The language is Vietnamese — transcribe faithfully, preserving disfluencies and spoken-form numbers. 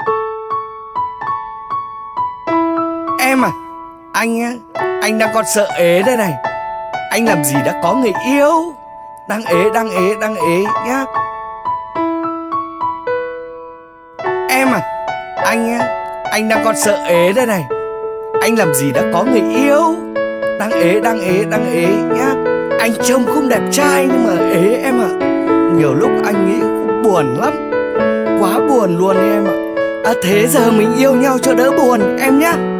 Em à, anh á, anh đang còn sợ ế đây này. Anh làm gì đã có người yêu. Đang ế, đang ế, đang ế nhá. Em à, anh á, anh đang còn sợ ế đây này. Anh làm gì đã có người yêu. Đang ế, đang ế, đang ế nhá. Anh trông không đẹp trai nhưng mà ế em ạ. Nhiều lúc anh nghĩ cũng buồn lắm. Quá buồn luôn em ạ. À, thế giờ mình yêu nhau cho đỡ buồn em nhá.